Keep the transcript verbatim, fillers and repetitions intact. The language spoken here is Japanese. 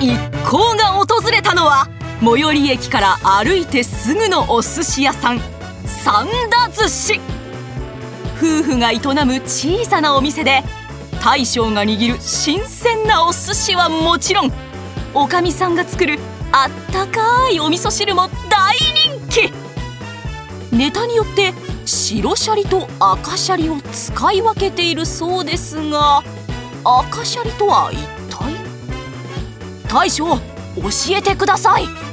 一行が訪れたのは最寄り駅から歩いてすぐのお寿司屋さん、三田寿司。夫婦が営む小さなお店で、大将が握る新鮮なお寿司はもちろん、おかみさんが作るあったかいお味噌汁も大人気。ネタによって白シャリと赤シャリを使い分けているそうですが、赤シャリとは一体？大将、教えてください。